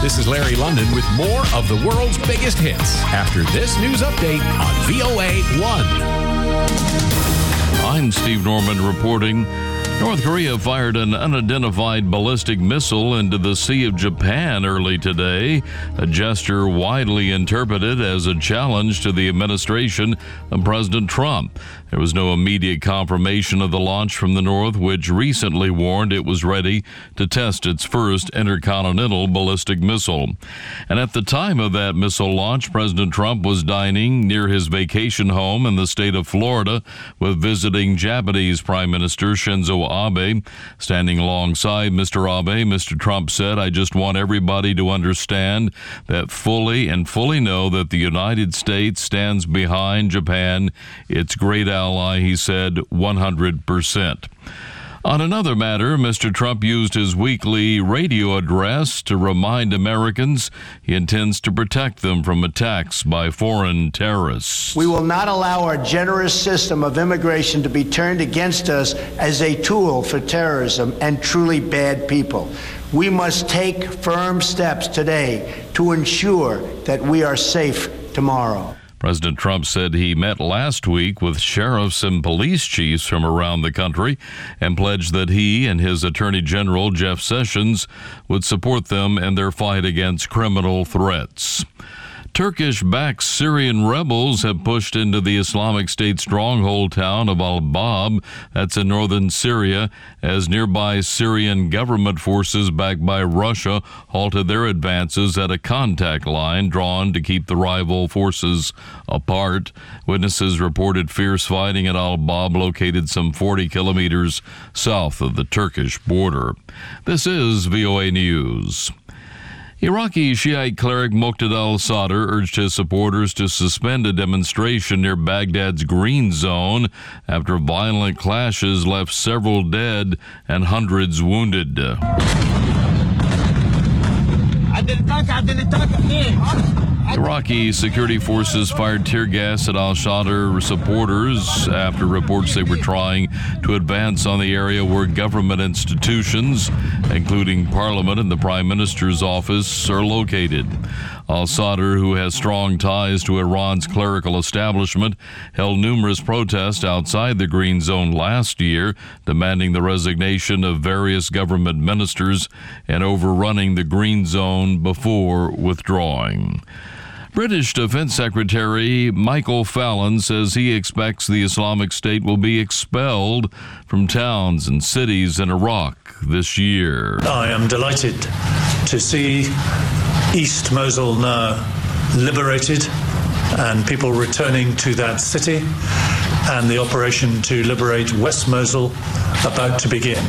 This is Larry London with more of the world's biggest hits after this news update on VOA 1. I'm Steve Norman reporting. North Korea fired an unidentified ballistic missile into the Sea of Japan early today, a gesture widely interpreted as a challenge to the administration of President Trump. There was no immediate confirmation of the launch from the North, which recently warned it was ready to test its first intercontinental ballistic missile. And at the time of that missile launch, President Trump was dining near his vacation home in the state of Florida with visiting Japanese Prime Minister Shinzo Abe. Standing alongside Mr. Abe, Mr. Trump said, "I just want everybody to understand that fully know that the United States stands behind Japan, its great ally," he said, 100%. On another matter, Mr. Trump used his weekly radio address to remind Americans he intends to protect them from attacks by foreign terrorists. We will not allow our generous system of immigration to be turned against us as a tool for terrorism and truly bad people. We must take firm steps today to ensure that we are safe tomorrow. President Trump said he met last week with sheriffs and police chiefs from around the country and pledged that he and his Attorney General, Jeff Sessions, would support them in their fight against criminal threats. Turkish-backed Syrian rebels have pushed into the Islamic State stronghold town of Al-Bab, that's in northern Syria, as nearby Syrian government forces backed by Russia halted their advances at a contact line drawn to keep the rival forces apart. Witnesses reported fierce fighting at Al-Bab, located some 40 kilometers south of the Turkish border. This is VOA News. Iraqi Shiite cleric Muqtada al-Sadr urged his supporters to suspend a demonstration near Baghdad's Green Zone after violent clashes left several dead and hundreds wounded. Iraqi security forces fired tear gas at al-Sadr supporters after reports they were trying to advance on the area where government institutions, including Parliament and the Prime Minister's office, are located. Al-Sadr, who has strong ties to Iran's clerical establishment, held numerous protests outside the Green Zone last year, demanding the resignation of various government ministers and overrunning the Green Zone before withdrawing. British Defense Secretary Michael Fallon says he expects the Islamic State will be expelled from towns and cities in Iraq this year. I am delighted to see East Mosul now liberated and people returning to that city, and the operation to liberate West Mosul about to begin.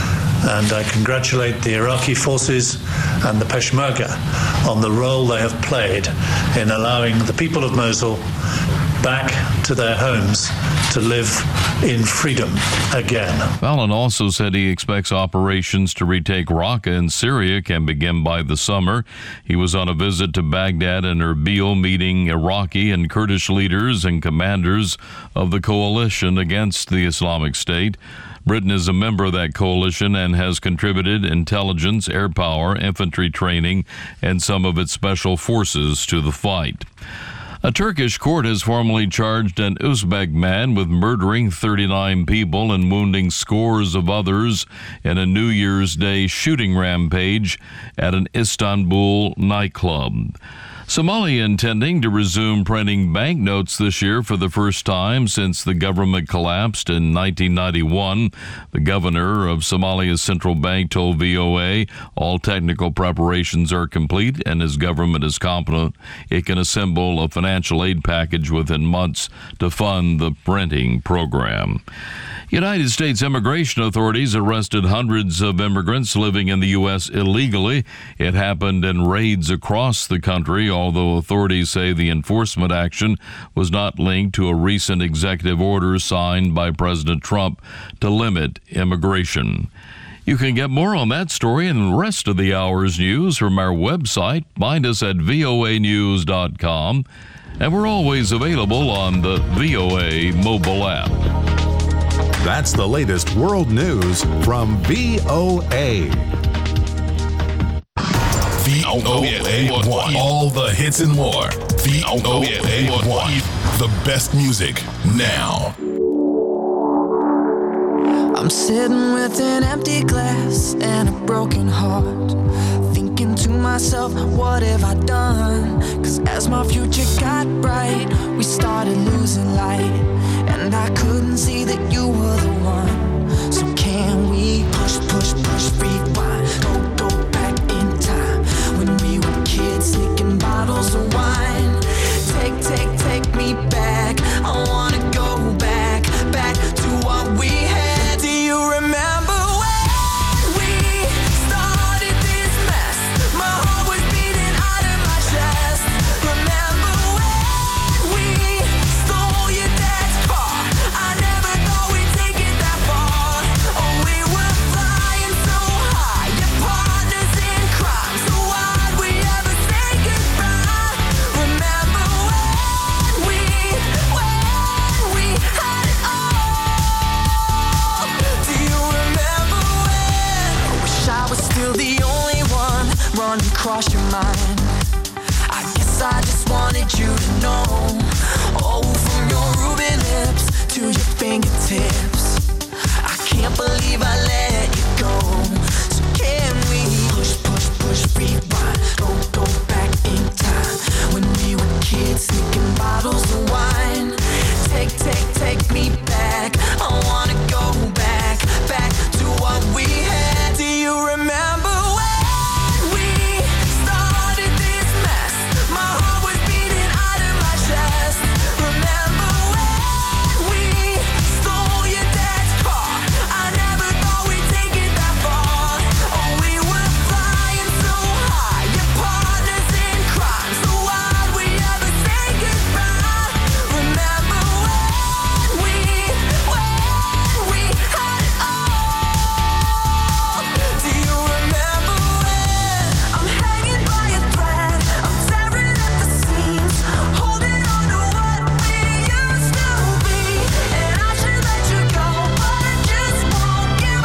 And I congratulate the Iraqi forces and the Peshmerga on the role they have played in allowing the people of Mosul back to their homes to live in freedom again. Fallon also said he expects operations to retake Raqqa in Syria can begin by the summer. He was on a visit to Baghdad and Erbil, meeting Iraqi and Kurdish leaders and commanders of the coalition against the Islamic State. Britain is a member of that coalition and has contributed intelligence, air power, infantry training, and some of its special forces to the fight. A Turkish court has formally charged an Uzbek man with murdering 39 people and wounding scores of others in a New Year's Day shooting rampage at an Istanbul nightclub. Somalia intending to resume printing banknotes this year for the first time since the government collapsed in 1991. The governor of Somalia's central bank told VOA all technical preparations are complete and his government is confident it can assemble a financial aid package within months to fund the printing program. United States immigration authorities arrested hundreds of immigrants living in the U.S. illegally. It happened in raids across the country, although authorities say the enforcement action was not linked to a recent executive order signed by President Trump to limit immigration. You can get more on that story and the rest of the hour's news from our website. Find us at voanews.com. And we're always available on the VOA mobile app. That's the latest world news from VOA. VOA1. All the hits and more. VOA1. The best music now. I'm sitting with an empty glass and a broken heart, thinking to myself, what have I done? Cause as my future got bright, we started losing light, and I couldn't see that you were the one. So can we push, rewind, go back in time, when we were kids sneaking bottles of wine? Take me back, I wanna go back to what we had. Do you remember when we started this mess? My heart was beating out of my chest. Remember when we stole your dad's car? I never thought we'd take it that far. Oh, we were flying so high, your partners in crime. So why'd we ever say goodbye? Remember when we had it all? Do you remember when? Wish I was still the only one running across your mind. I guess I just wanted you to know. Oh, from your ruby lips to your fingertips, I can't believe I let you go. So can we push, rewind, go back in time, when we were kids sneaking bottles of wine? Take me back, I wanna go back to what we had. Do you remember when we started this mess? My heart was beating out of my chest. Remember when we stole your dad's car? I never thought we'd take it that far. Oh, we were flying so high, your partners in crime. So why'd we ever say goodbye? Remember when we had it all? Do you remember when I'm hanging by a thread, I'm tearing at the seams, holding on to what we used to be, and I should let you go, but I just won't give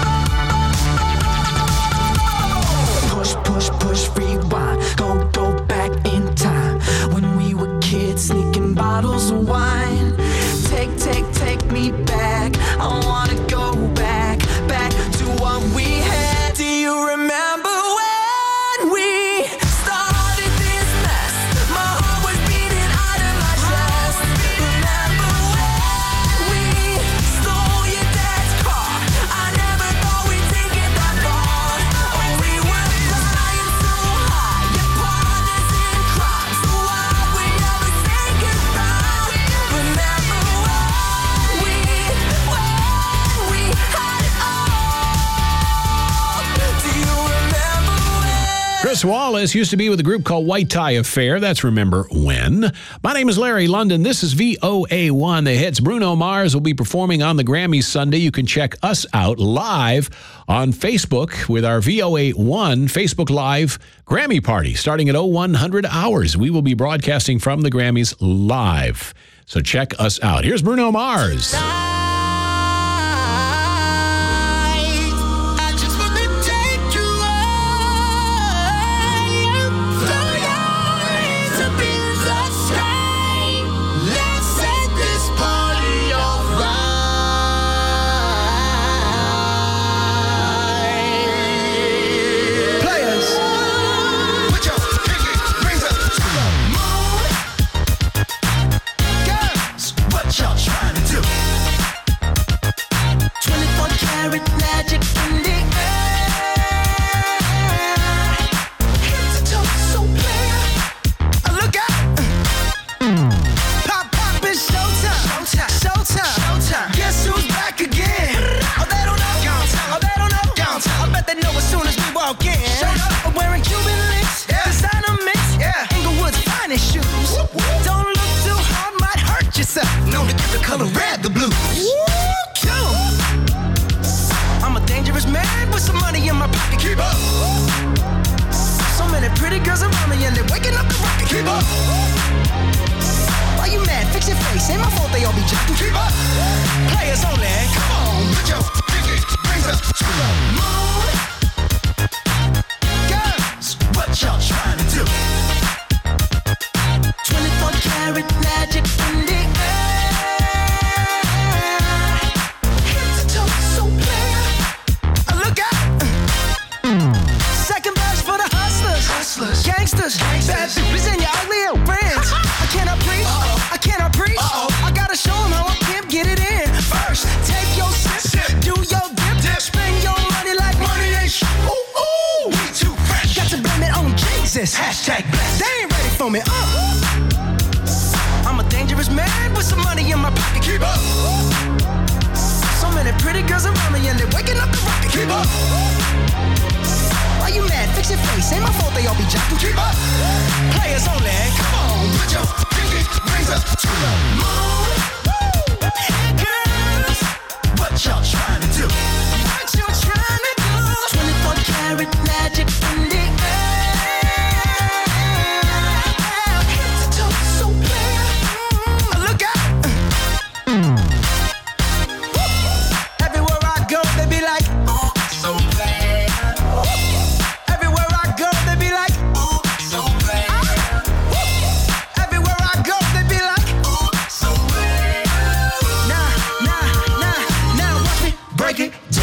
up. Push, rewind, go back in time, when we were kids sneaking bottles of wine. Take me back, I wanna go back to what we had. Do you remember when we started this mess? My heart was beating out of my chest. Remember when we stole your dad's car? I never thought we'd take it that far. Oh, we were flying so high, your partners in crime. So why'd we ever say goodbye? Remember when we had it all? Do you remember when? Chris Wallace used to be with a group called White Tie Affair. That's Remember When. My name is Larry London. This is VOA1. The hits. Bruno Mars will be performing on the Grammys Sunday. You can check us out live on Facebook with our VOA1 Facebook Live Grammy Party starting at 0100 hours. We will be broadcasting from the Grammys live. So check us out. Here's Bruno Mars. I just wanna take you to be the sky. Let's set this party alright. Players, put your pinky rings up to the moon. Girls, what y'all trying to do? 24 karat magic in the air. Head to toe, so clear. Look out! Pop, it's showtime. Guess who's back again? Oh, they don't know. I bet they know as soon as we walk in. I'm wearing Cuban links, designer mix, Inglewood's finest shoes. Don't look too hard, might hurt yourself. Known to give the color red the blues. I'm a dangerous man with some money in my pocket. Keep up. So many pretty girls around me and they're waking up the rocket. Keep up. Why you mad? Fix your face. Ain't my fault they all be jocking. Keep up. Players only. Come on, put your pinky rings up to the moon. Girls, what y'all this? Hashtag blessed. They ain't ready for me. I'm a dangerous man with some money in my pocket. Keep up. So many pretty girls around me and they're waking up the rocket. Keep up. Why you mad? Fix your face. Ain't my fault they all be jocking. Keep up. Players only. Come on, put your pinky rings up to the moon. Girls, what y'all trying to do? What you trying to do? 24 karat magic in the air. Head to toe so clear. Look out. Everywhere I go, they be like, oh, so bad. Everywhere I go, they be like, oh, so bad. Everywhere I go, they be like, oh, so bad. Now, watch me break it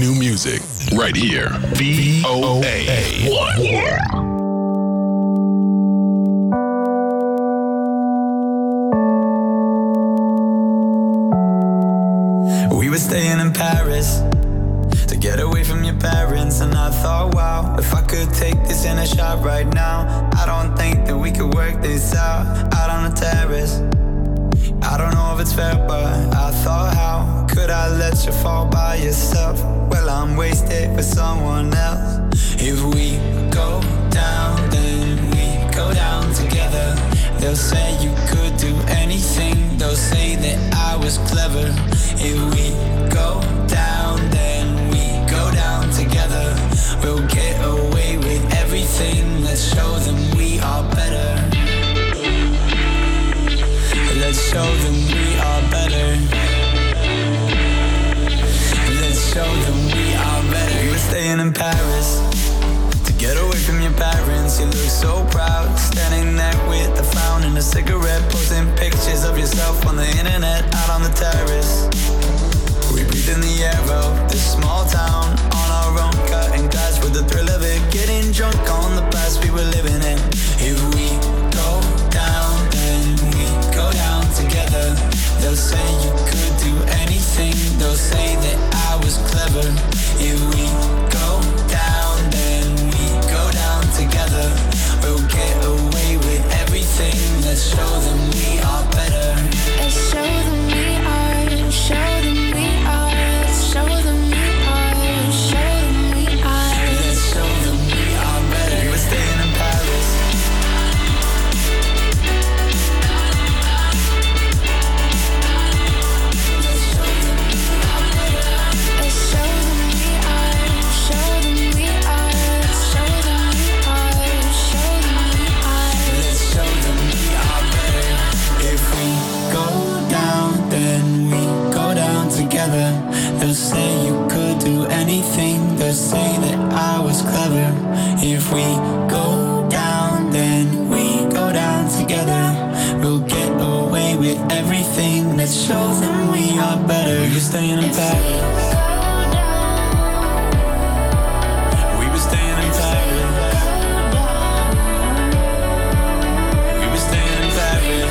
new music right here. VOA1. We were staying in Paris to get away from your parents, and I thought, wow, if I could take this in a shot right now, I don't think that we could work this out on the terrace. I don't know if it's fair, but I thought, how could I let you fall by yourself? Well, I'm wasted with someone else. If we go down, then we go down together. They'll say you could do anything. They'll say that I was clever. If we go down, then we go down together. We'll get away with everything. Let's show them we are better. Let's show them we are better. Let's show them we are better. We were staying in Paris to get away from your parents. You look so proud, standing there with a frown and a cigarette, posting pictures of yourself on the internet, out on the terrace. We breathe in the air of this small town on our own, cutting glass with the thrill of it, getting drunk on the past we were living in. If we go down, then we go down together. They'll say you could do anything. They'll say that I was clever. If we go down, then we go down together. We'll get away with everything. Let's show them we are better. Let's show them we are. Show them we are. Let's show them we are. Show them we are. Let's show them we are better. We were staying in Paris. They'll say you could do anything. They'll say that I was clever. If we go down, then we go down together. We'll get away with everything. Let's show them we are better. You're staying in Paris. We were staying in Paris. We were staying in Paris.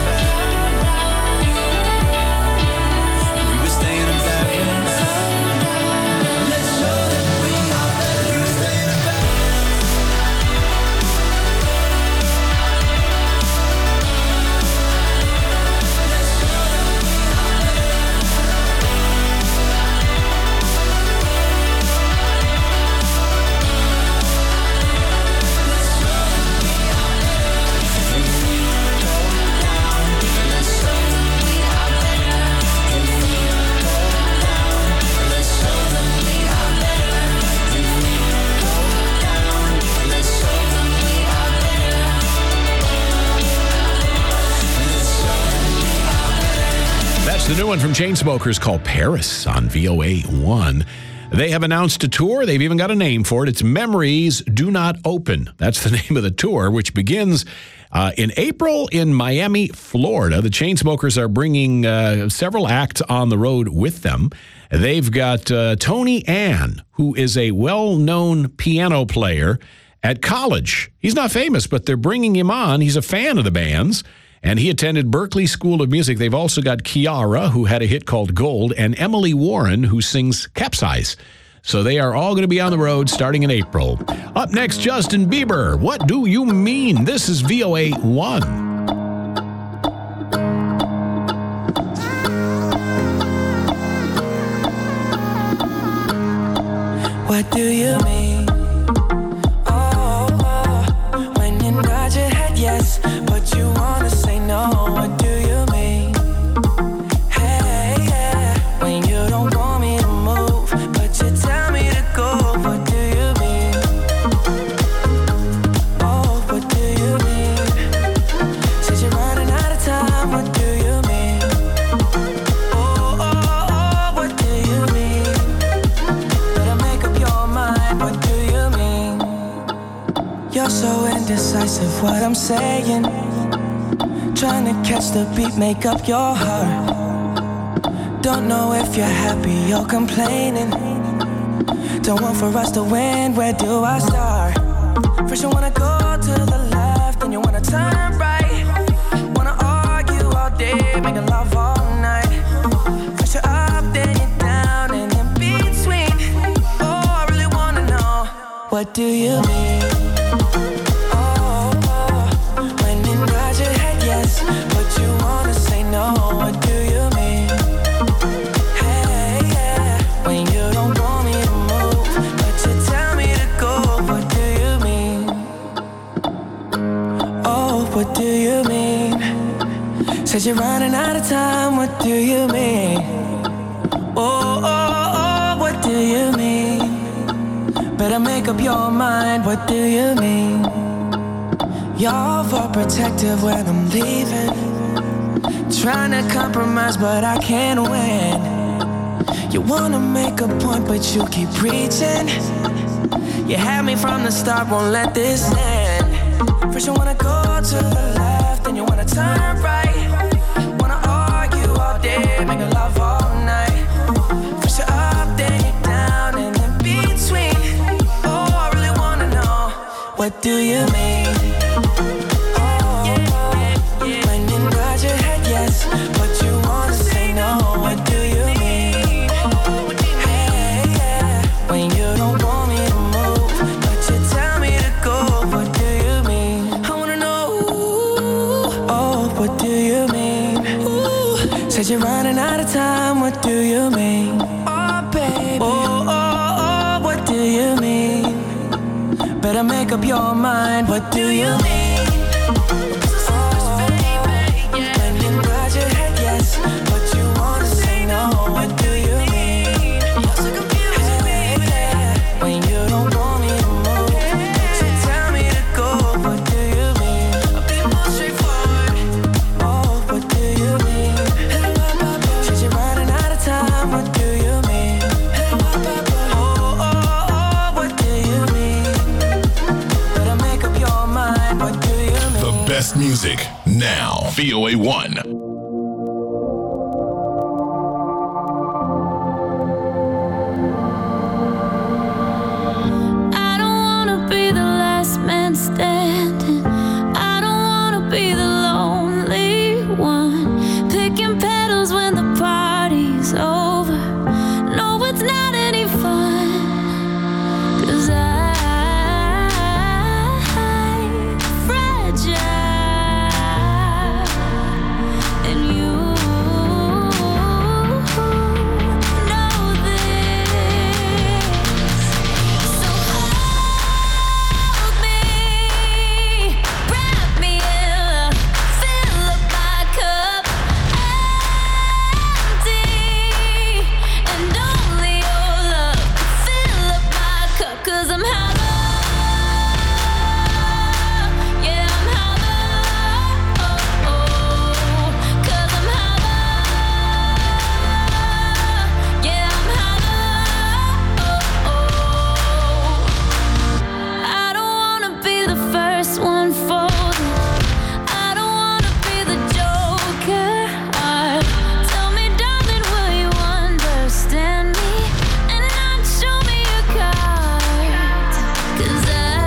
The new one from Chainsmokers called Paris on VOA1. They have announced a tour. They've even got a name for it. It's Memories Do Not Open. That's the name of the tour, which begins in April in Miami, Florida. The Chainsmokers are bringing several acts on the road with them. They've got Tony Ann, who is a well-known piano player at college. He's not famous, but they're bringing him on. He's a fan of the band's. And he attended Berklee School of Music. They've also got Kiara, who had a hit called Gold, and Emily Warren, who sings Capsize. So they are all going to be on the road starting in April. Up next, Justin Bieber. What do you mean? This is VOA1. What do you mean? Oh, when you nod your head yes, but you wanna say no. What do you mean? Hey, yeah, when you don't want me to move, but you tell me to go. What do you mean? Oh, what do you mean? Said you're running out of time. What do you mean? Oh, what do you mean? Better make up your mind. What do you mean? You're so indecisive. What I'm saying. Trying to catch the beat, make up your heart. Don't know if you're happy or complaining. Don't want for us to win, where do I start? First you wanna go to the left, then you wanna turn right. Wanna argue all day, making love all night. First you're up, then you're down, and in between. Oh, I really wanna know, what do you mean? Oh, when you nod your head yes, but you wanna say no, what do you mean? Hey, yeah, when you don't want me to move, but you tell me to go, what do you mean? Oh, what do you mean? Said you're running out of time, what do you mean? Oh, what do you mean? Better make up your mind, what do you mean? You're overprotective when I'm leaving. Trying to compromise, but I can't win. You wanna make a point, but you keep preaching. You had me from the start, won't let this end. First you wanna go to the left, then you wanna turn right. Wanna argue all day, making love all night. First you're up, then you're down, and in between. Oh, I really wanna know, what do you mean? Oh, when you nod your head yes, but you wanna say no, what do you mean? Hey, yeah, when you don't want me to move, but you tell me to go, what do you mean? I wanna know, oh, what do you mean? Said you're running out of time, what do you mean? Oh, baby, oh, what do you mean? Better make up your mind, what do you mean? When you nod your head yes, but you wanna say no, what do you mean? Hey, yeah, when you don't want me to move, but you tell me to go, what do you mean? I'll be more straightforward. Oh, what do you mean? Said you're running out of time, what do you mean? Oh, what do you mean? Better make up your mind, what do you mean? The best music now. VOA1. I don't wanna be the last man standing. I don't wanna be the lonely one, picking petals when the party's over. No, it's not any fun, 'cause I'm fragile, and you know this. So hold me, wrap me in love, fill up my cup, empty, and only your love can fill up my cup. 'Cause I'm hollow, yeah, I'm hollow, 'cause I'm hollow, yeah, I'm hollow. I don't wanna be the first one folded. I don't wanna be the joker. Tell me, darling, will you understand me and not show me your cards? 'Cause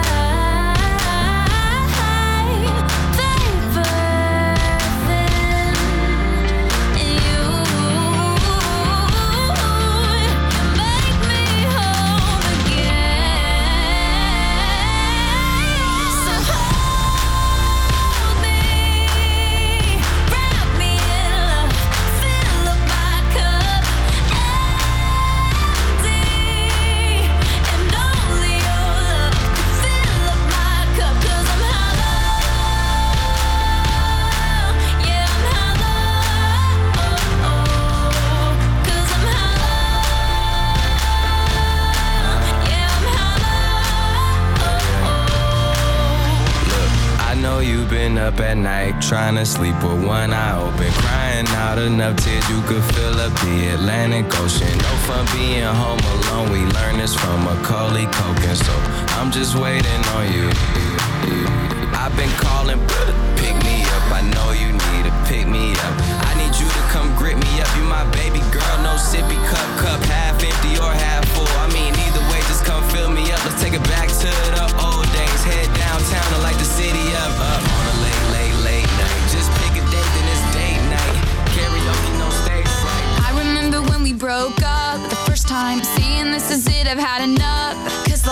up at night, trying to sleep with one eye open, crying out enough tears you could fill up the Atlantic Ocean. No fun being home alone, we learned this from Macaulay Culkin, so I'm just waiting on you. I've been calling, pick me up, I know you need to pick me up. I need you to come grip me up, you my baby girl, no sippy cup, half empty or half full. I mean, either way, just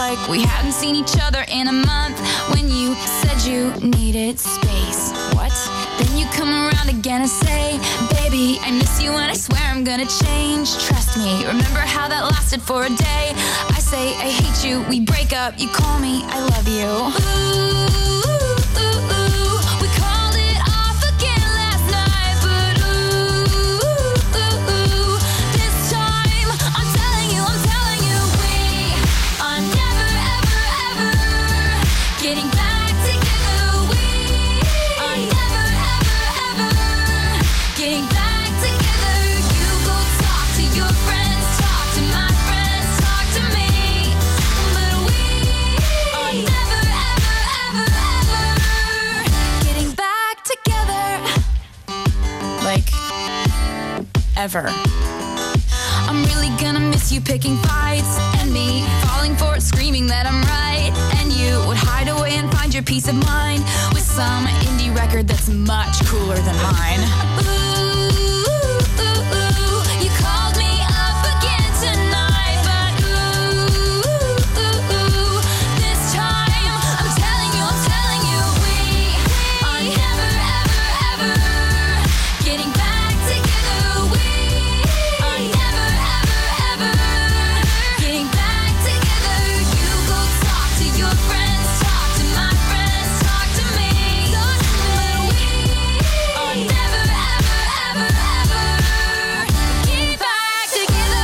like we hadn't seen each other in a month. When you said you needed space. What? Then you come around again and say, baby, I miss you and I swear I'm gonna change. Trust me, remember how that lasted for a day? I say I hate you, we break up, you call me, I love you. Ooh, ooh, ooh, we called it off again last night, but ooh, ooh, ooh, this time I'm telling you, we are never, ever, ever getting back together. We are never, ever, ever getting back together. You go talk to your friends, talk to my friends, talk to me, but we are never, ever, ever, ever getting back together. Like, ever. I'm really gonna miss you picking fights and me falling for it, screaming that I'm right. And you would hide away and find your peace of mind with some indie record that's much cooler than mine. Ooh, ooh, ooh, you called me up again tonight, but ooh, ooh, ooh, this time I'm telling you, we are never, ever, ever getting back together. We are never, ever, ever getting back together. You go talk to your friends, talk to my friends, talk to me, but we are never, ever, ever, ever getting back together.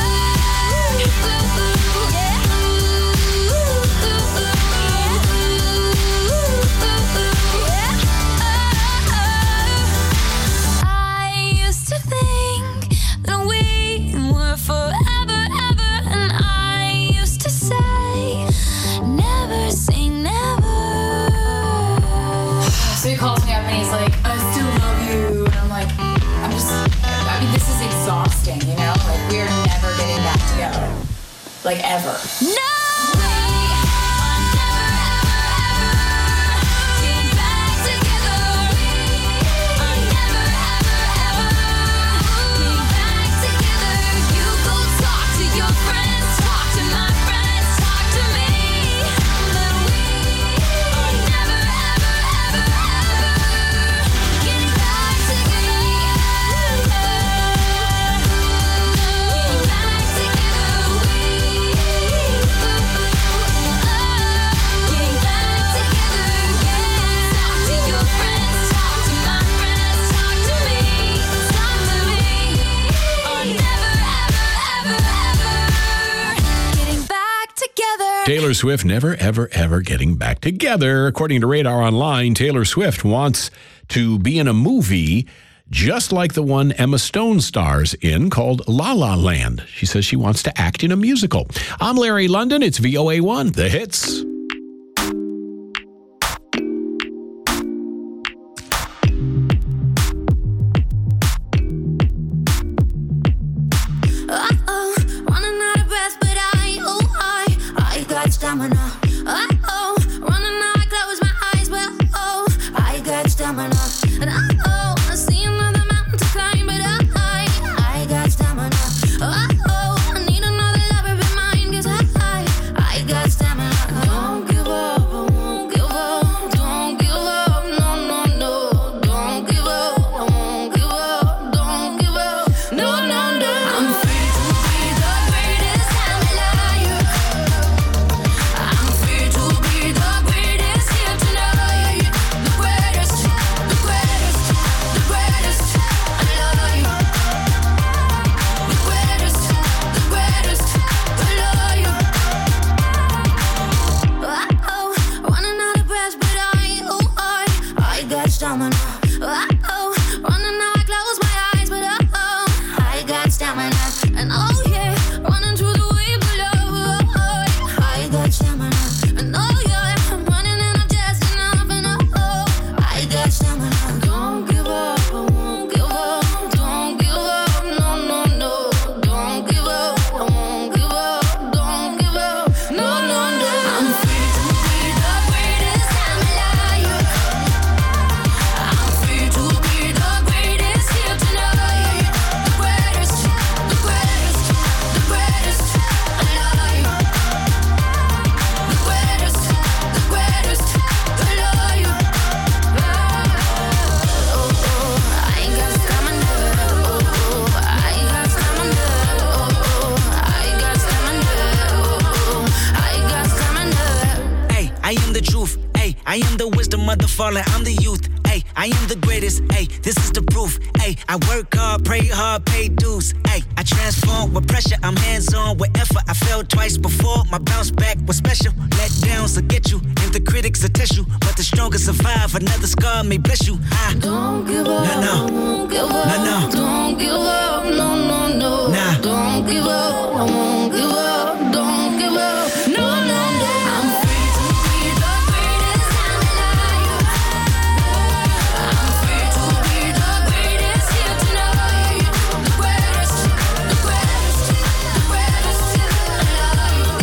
I used to think that we were forever, ever, and I used to say, never say never. So he calls me up and he's like, I still love you. And I'm like, I mean, this is exhausting, you know? Like, we're never getting back together. Like, ever. No! We are never, ever, ever getting back together. We are never, ever, ever getting back together. You go talk to your friends, talk to my friends, talk to me, but we are never, ever, ever, ever getting back together. Getting back together. Getting back together. Yeah. Talk to your friends, talk to my friends, talk to me, are never, ever, ever, ever getting back together. Taylor Swift never, ever, ever getting back together. According to Radar Online, Taylor Swift wants to be in a movie just like the one Emma Stone stars in called La La Land. She says she wants to act in a musical. I'm Larry London. It's VOA1, The Hits. Uh-oh, running out of breath, but I got stamina. Uh-oh, running out, I close my eyes, but I got stamina. And I see another mountain to climb, but I got stamina. I need another lover be mine, 'cause I got stamina. Don't give up, I won't give up. Don't give up, no, no, no. Don't give up, I won't give up. Don't give up, no, no, no. I'm free to be the greatest I'm alive. I'm free to be the greatest here tonight. The greatest, the greatest, the greatest alive. The greatest, the greatest alive. Uh-oh, running out of breath, but I got stamina. Uh-oh, running out, I close my eyes, but I got stamina. And oh yeah, running through the waves below. I got stamina. And oh yeah, I'm running and I'm just enough. And I got stamina. Don't give up, I won't give up. Don't give up, no, no, no. Don't give up, I won't give up. Don't give up, no, no, no. I'm free to be the greatest I'm alive. I'm free to be the greatest here tonight. The greatest, the greatest, the greatest alive. I am the truth. Ay, I am the wisdom of the fallen. I'm the youth. Ay, I am the greatest. Ay, this is the proof. Ay, I work hard, pray hard, pay dues. Ay, I transform with pressure. I'm hands-on with effort. I failed twice before. My bounce back was special. Let downs will get you, and the critics will test you. But the strongest survive. Another scar may bless you. I don't give up. No, Won't give up. No. Don't give up. No. Nah. Don't give up. I won't give up. Don't give up. No. I'm free to be the greatest I'm alive. I'm free to be the greatest here tonight. The greatest alive. The greatest alive.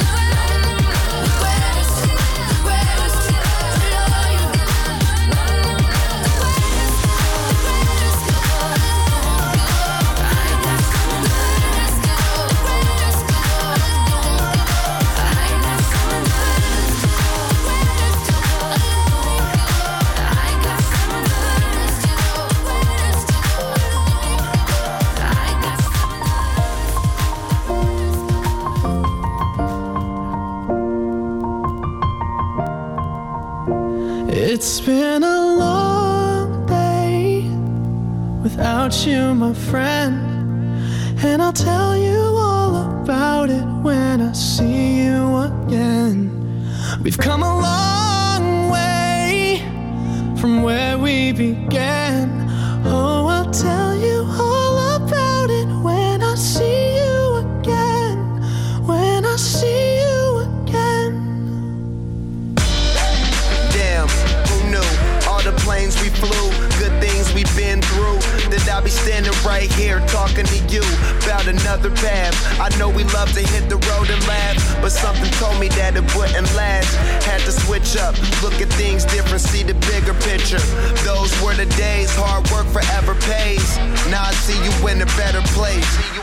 It's been a long day without you, my friend, and I'll tell you all about it when I see you again. We've come a long way from where we began. Oh, I'll tell you all about it when I see you again. When I see you again. Damn, who knew? All the planes we flew, good things we've been through. That I'll be standing right here talking to you about another path. I know we love to hit the road and laugh, but something told me that it wouldn't last. Had to switch up, look at things different, see the bigger picture. Those were the days, hard work forever pays. Now I see you in a better place.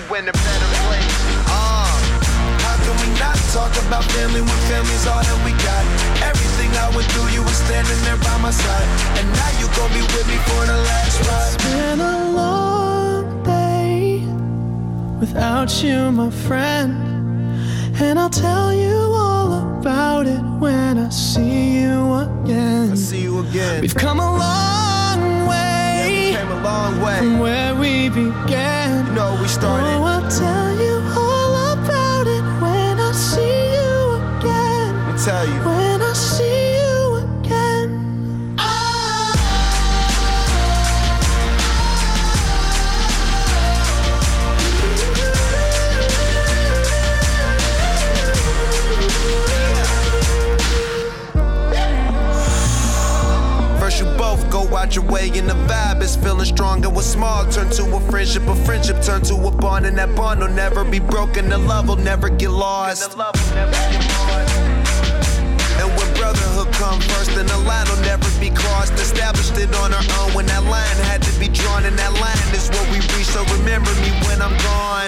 How can we not talk about family when family's all that we got? Everything I went through, you were standing there by my side, and now you gon' be with me for the last ride. It's been a long day without you, my friend, and I'll tell you all about it when I see you again. We've come a long way, yeah, we came a long way from where we began. You know we started. Oh, I'll tell you all about it when I see you again. Let me tell you. When I see you again. First you both go out your way and the vibe is feeling strong. And what's small turn to a friendship turn to a bond, and that bond will never be broken. The love will never get lost. And when brotherhood come first, then the line will never be crossed. Established it on our own when that line had to be drawn, and that line is what we reach. So remember me when I'm gone.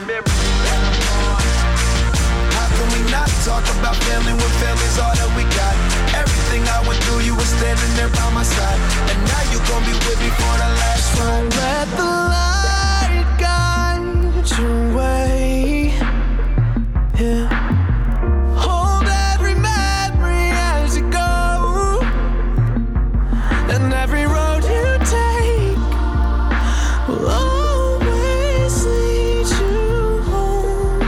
How can we not talk about family when family's all that we got? Everything I went through, you were standing there by my side, and now you gon' be with me for the last ride. Let the light guide your way. Yeah. Hold every memory as you go, and every road you take will always lead you home.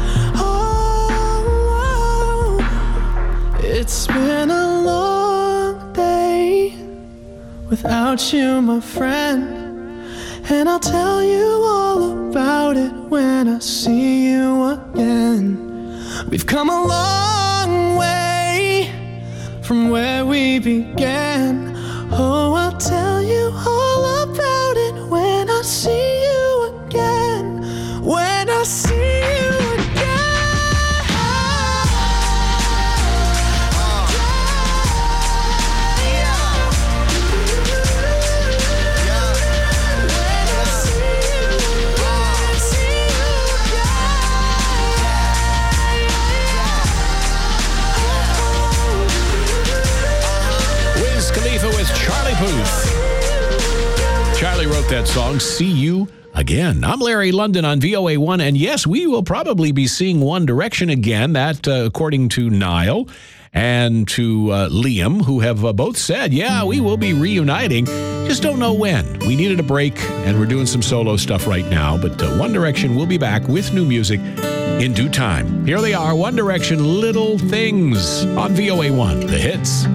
Oh, it's been a long day without you, my friend, and I'll tell you all about it when I see you again. We've come a long way from where we began. Oh, I'll tell you all about it when I see you again. When I see you Wiz Khalifa with Charlie Puth. Charlie wrote that song, See You Again. I'm Larry London on VOA1, and yes, we will probably be seeing One Direction again. That, according to Niall and to Liam, who have both said, yeah, we will be reuniting. Just don't know when. We needed a break, and we're doing some solo stuff right now, but One Direction will be back with new music in due time. Here they are, One Direction, Little Things on VOA1, the hits.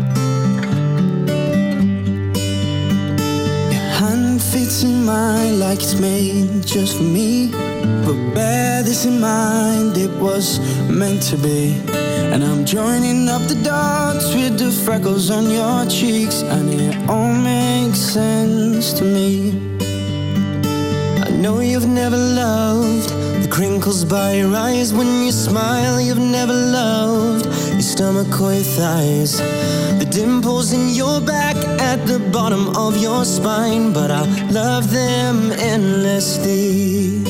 Fits in mine like it's made just for me. But bear this in mind, it was meant to be. And I'm joining up the dots with the freckles on your cheeks, and it all makes sense to me. I know you've never loved the crinkles by your eyes when you smile. You've never loved your stomach or your thighs, the dimples in your back at the bottom of your spine, but I love them endlessly.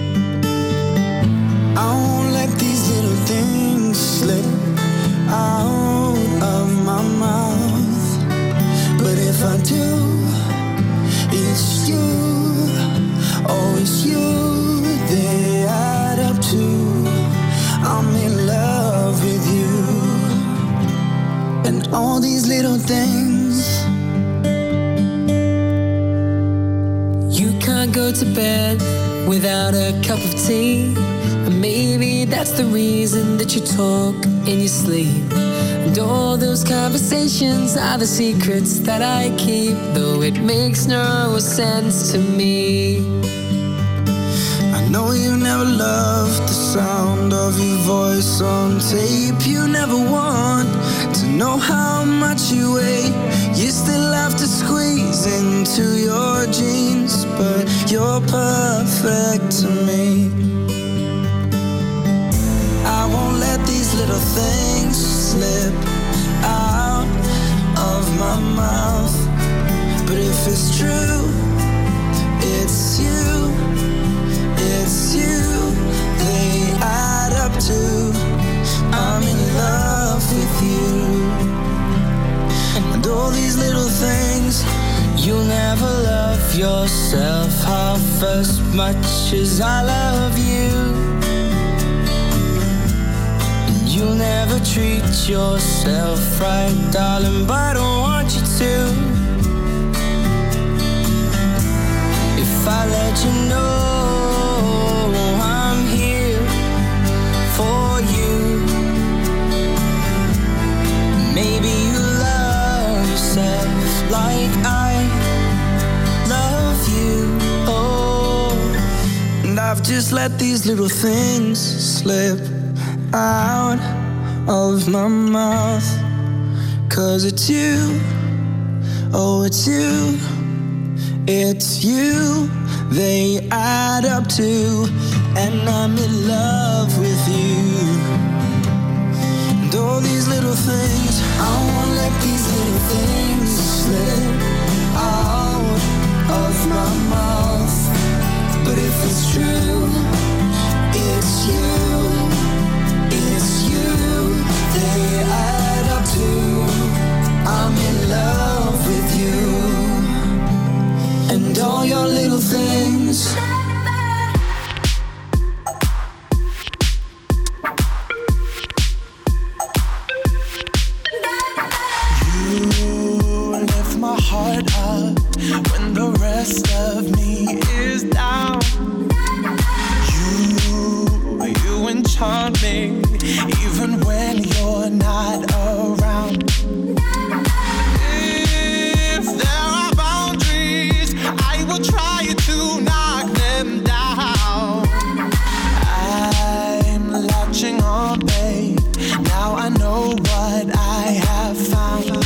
I won't let these little things slip out of my mouth, but if I do, it's you, oh it's you, they add up to I'm in love with you. And all these little things. You can't go to bed without a cup of tea, and maybe that's the reason that you talk in your sleep. And all those conversations are the secrets that I keep, though it makes no sense to me. I know you never loved the sound of your voice on tape. You never want to know how much you weigh. You still have to squeeze into your jeans, but you're perfect to me. I won't let these little things slip out of my mouth, but if it's true, it's you. It's you, they add up to I'm in love with you. And all these little things. You'll never love yourself half as much as I love you. And you'll never treat yourself right, darling, but I don't want you to. If I let you know for you, maybe you love yourself like I love you. Oh, and I've just let these little things slip out of my mouth, 'cause it's you, oh it's you, it's you, they add up to, and I'm in love with you. And all these little things, I won't let these little things slip out of my mouth. But if it's true, it's you, they add up to I'm in love with you. And all your little things. Heart up when the rest of me is down. You enchant me even when you're not around. If there are boundaries, I will try to knock them down. I'm latching on, babe. Now I know what I have found.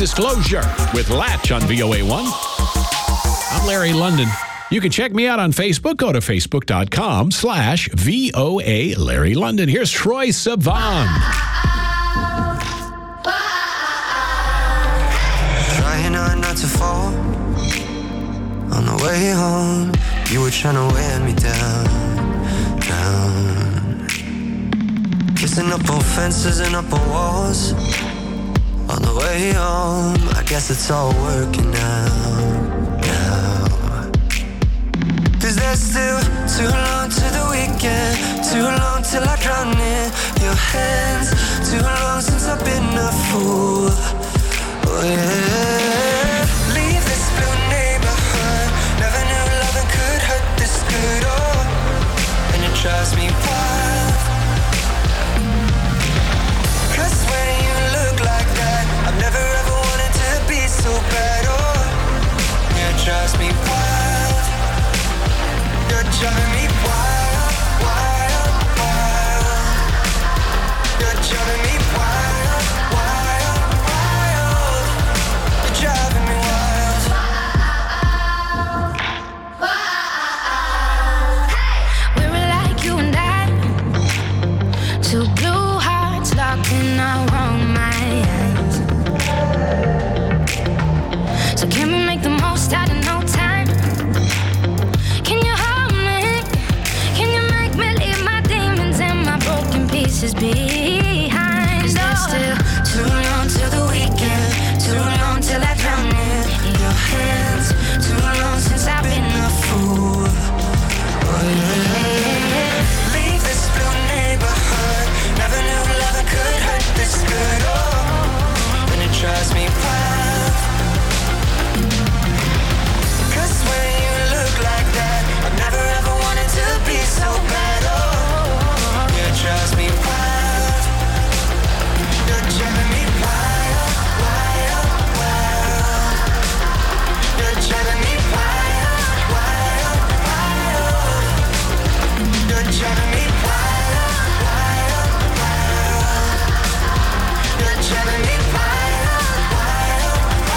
Disclosure with Latch on VOA1. I'm Larry London. You can check me out on Facebook. Go to facebook.com/VOA Larry London. Here's Troye Sivan. Trying hard not to fall. On the way home, you were trying to wear me down. Kissing up on fences and up on walls. On the way home, I guess it's all working out now. 'Cause there's still too long to the weekend, too long till I drown in your hands, too long since I've been a fool. Oh yeah. Leave this blue neighborhood, never knew loving could hurt this good. Oh, and it drives me wild. 'Cause when you look like that, I've never ever wanted to be so bad. Oh, yeah, it drives me wild. You're driving me wild, wild, wild. You're driving me wild, wild, wild. You're driving me wild. We were like you and I, two blue hearts locked in our own minds. So can we make the most out of no time? Can you hold me? Can you make me leave my demons and my broken pieces behind? Is there still too long till the weekend? Too long till I drown in your hands. Too long since I've been a fool. Oh yeah. Leave this blue neighborhood, never knew loving could hurt this good. Oh, and it drives me wild. 'Cause when you look like that, I've never ever wanted to be so bad. Oh, yeah, it drives me wild. You're driving me wild, wild, wild. You're driving me wild, wild, wild. You're driving me wild, wild, wild. You're driving me wild, wild,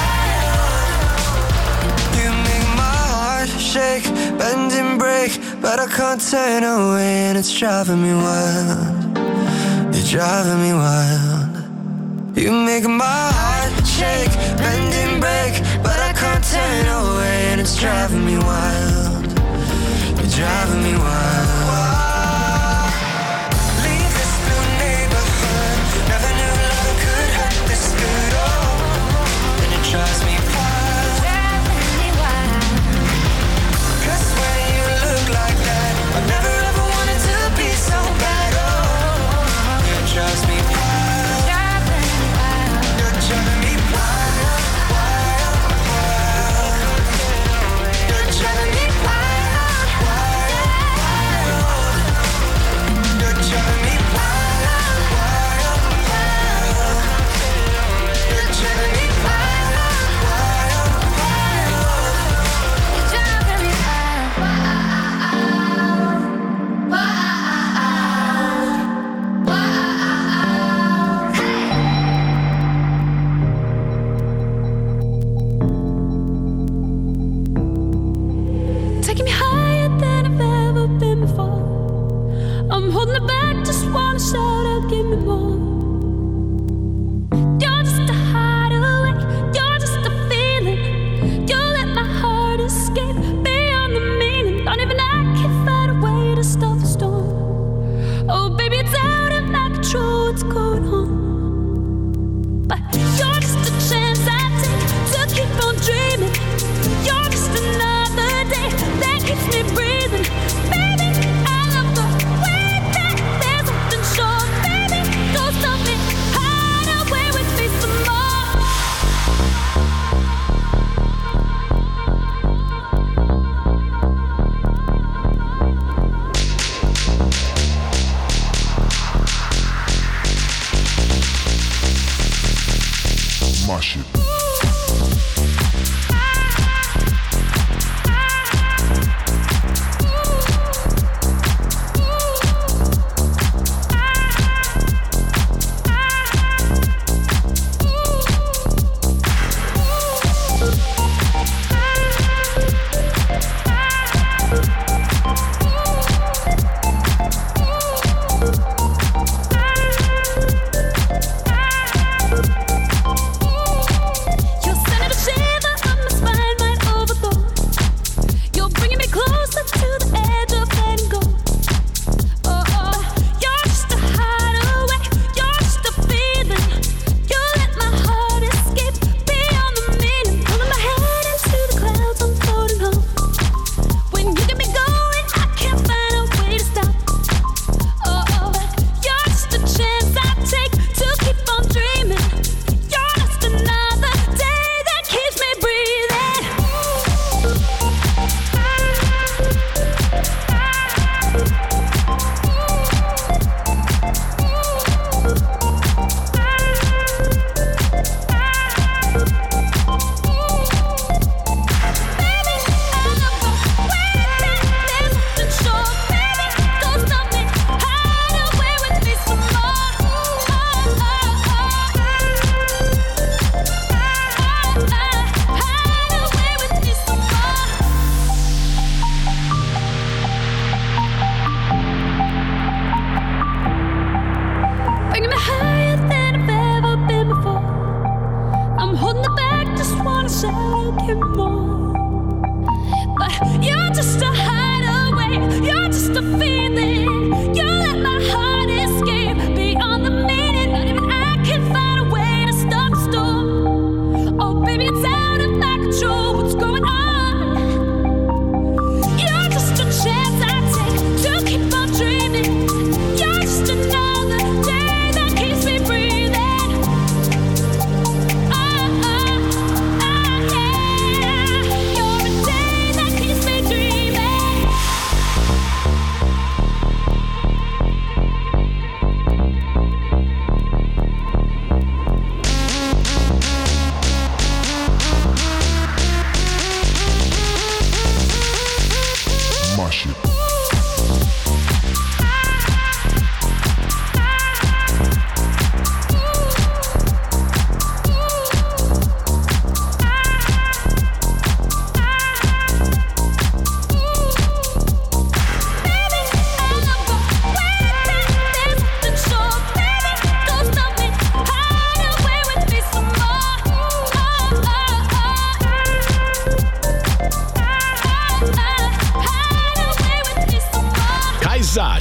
wild. You make my heart shake, bend and break, but I can't turn away, and it's driving me wild. You're driving me wild. You make my heart shake, bend and break, but I can't turn away, and it's driving me wild. You're driving me wild. Leave this blue neighborhood, never knew love could hurt this good. Oh, and it drives me wild. Cause when you look like that, I never ever wanted to be so bad. Oh, it drives me wild. You're driving me wild, wild, wild. You're driving me wild, wild, wild. You're driving me wild, wild, wild. You're driving me wild, wild, wild. You're driving me taking me higher than I've ever been before. I'm holding it back, just wanna shout out, give me more. You're just a hideaway, you're just a feeling. You let my heart escape beyond the meaning. Don't even I can find a way to stop the storm. Oh baby, it's out of my control, what's going on? But you're just a chance I take to keep on dreaming. You're just another day that keeps me breathing. Baby, I love the way that there's something short. Baby, don't stop me, hide away with me some more. My shit.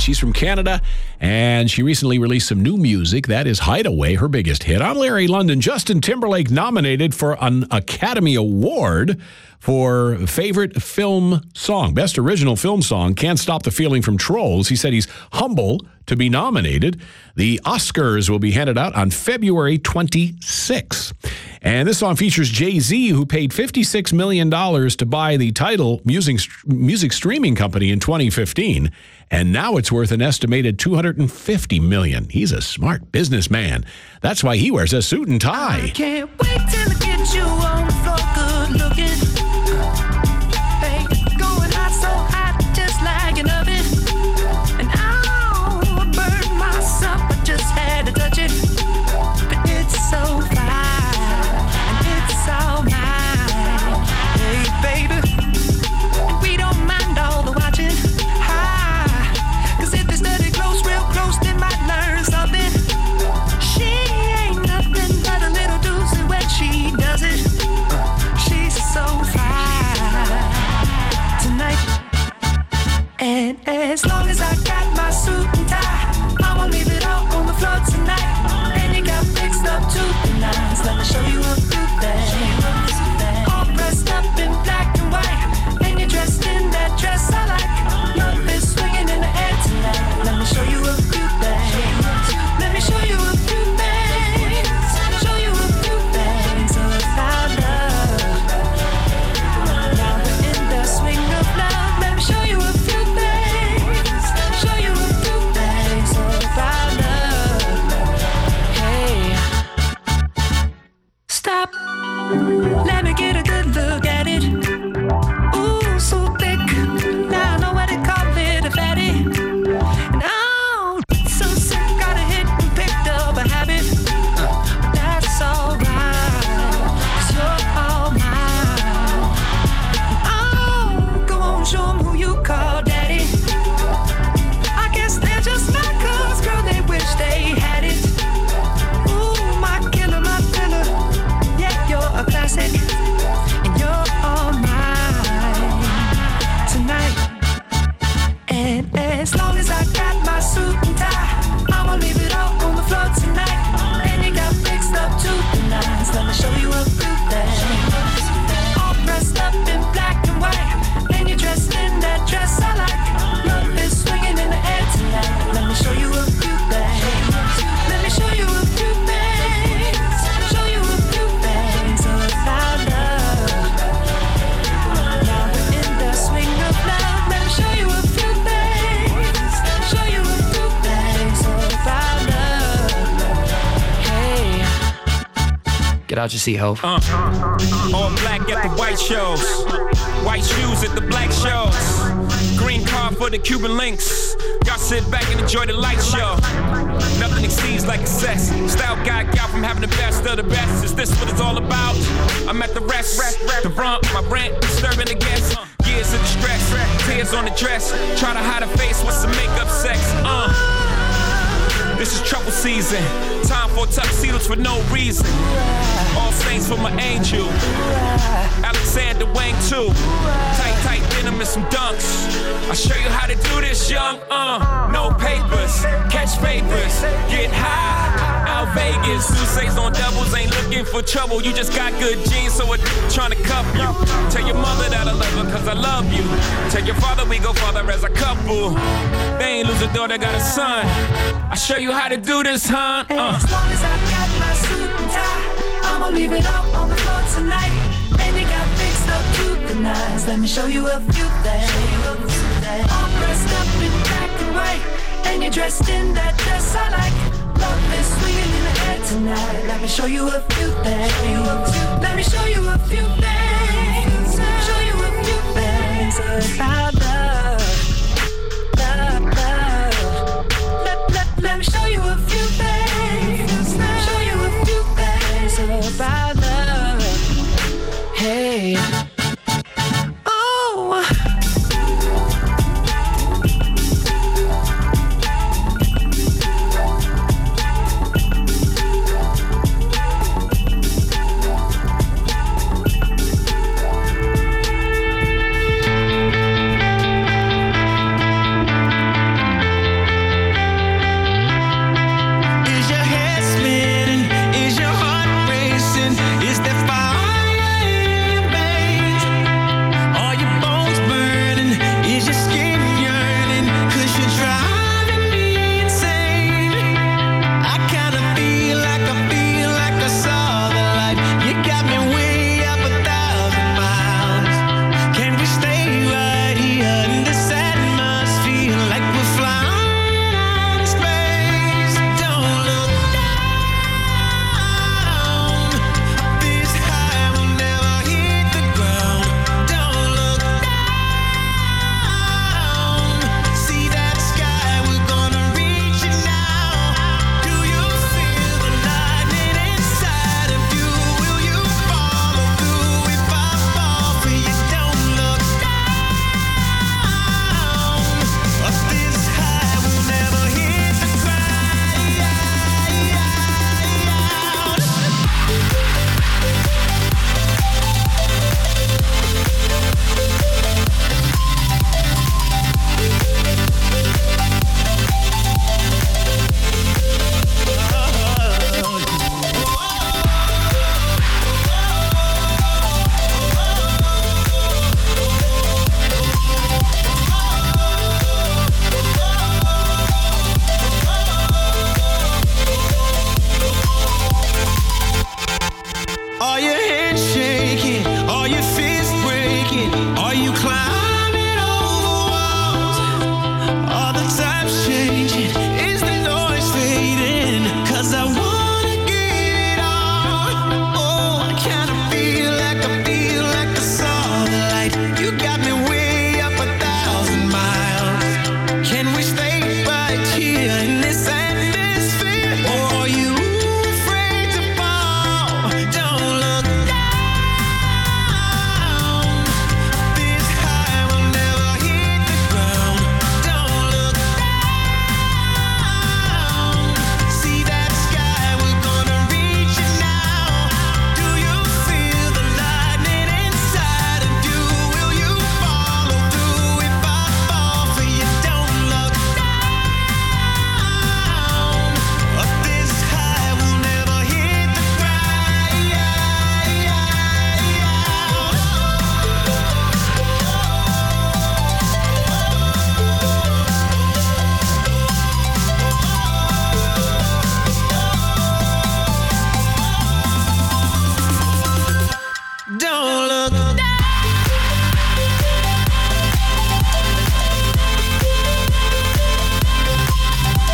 She's from Canada, and she recently released some new music. That is Hideaway, her biggest hit. I'm Larry London. Justin Timberlake nominated for an Academy Award for Favorite Film Song. Best Original Film Song, Can't Stop the Feeling from Trolls. He said he's humble to be nominated. The Oscars will be handed out on February 26th. And this song features Jay-Z, who paid $56 million to buy the Tidal music streaming company in 2015. And now it's worth an estimated $250 million. He's a smart businessman. That's why he wears a suit and tie. I can't wait till I get you on the floor, good looking. Hey, going hot, so hot, just like an oven. And I'll burn myself, I just had to touch it. But it's so fine, and it's all mine. Hey, baby, and we don't mind all the watching. Cause if they study close, real close, they might learn something. She ain't nothing but a little doozy when she does it. She's so fine tonight. And as long as I got my suit and tie, I'ma leave it all on the floor tonight. And you got fixed up to the nines. Let me show you a few things. All dressed up in black and white, and you're dressed in that dress I like. Love is swinging in the air tonight. Let me show you a few things. Let me show you a few things. Show you a few things about love. Now we're in the swing of love. Let me show you a few things. Show you a few things about love. Hey, stop. Let me get a good look at it. Ooh, so thick. Now I know what they call it, a fatty. And oh, so sick, got a hit and picked up a habit. That's alright, 'cause you're all mine. Oh, go on, show 'em who you call daddy. I guess they're just not 'cause, girl, they wish they had it. Ooh, my killer, my filler. Yeah, you're a classic, and you're all mine tonight. And as long as I got my suit and tie, I'ma leave it all on the floor tonight. And you got fixed up to the nines. Let me show you a few things. All dressed up in black and white, and you're dressed in that dress I like. Love is swinging in the air tonight. Let me show you a few things. Let me show you a few things. Show you a few things about love. Now we're in the swing of love. Let me show you a few things. Show you a few things about love. Hey, Get out your seat, Hov. All black at the white shows. White shoes at the black shows. Green car for the Cuban links. Y'all sit back and enjoy the light show. Nothing exceeds like excess. Style guy got from having the best of the best. Is this what it's all about? I'm at the rest. The rump, my rent, disturbing the guests. Years of distress, tears on the dress. Try to hide a face with some makeup sex. This is trouble season. Time for tuxedos for no reason. All saints for my angel. Alexander Wang too. Tight denim and some dunks. I'll show you how to do this, young. No papers, catch papers, get high. Out Vegas, Sousa's on doubles, ain't looking for trouble. You just got good genes, so I'm trying to cuff you. Tell your mother that I love her, 'cause I love you. Tell your father we go farther as a couple. They ain't lose a daughter, got a son. I'll show you how to do this, huh? As long as I got my suit and tie, I'ma leave it all on the floor tonight. And you got fixed up to the nines. Let me show you a few things. All dressed up in black and white, and you're dressed in that dress I like. Love is swinging in the air tonight. Let me show you a few things. Let me show you a few things. Show you a few things about